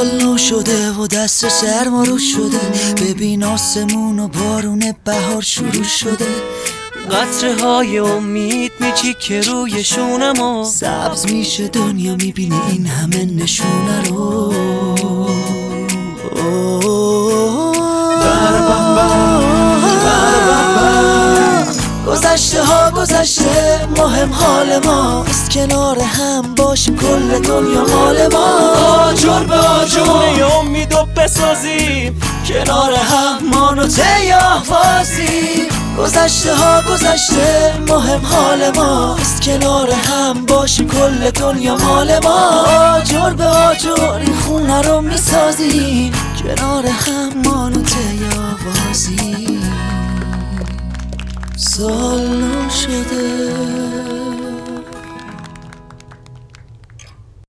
سال نو شده و دست سرما رو شده، ببین آسمون و بارون بهار شروع شده. قطره های امید میچیکه روی شونمو، سبز میشه دنیا میبینی این همه نشونه رو. گذشته ها گذشته، مهم حال ماست، کنار هم باشیم کل دنیا مال ما. آجر به آجر امیدو بسازیم، کنار هم مانو تیاوازیم. گذشته ها گذشته، مهم حال ماست، کنار هم باشیم کل دنیا مال ما. آجر به آجر این خونه رو میسازیم، کنار هم مانو تیاوازیم. سال نو شده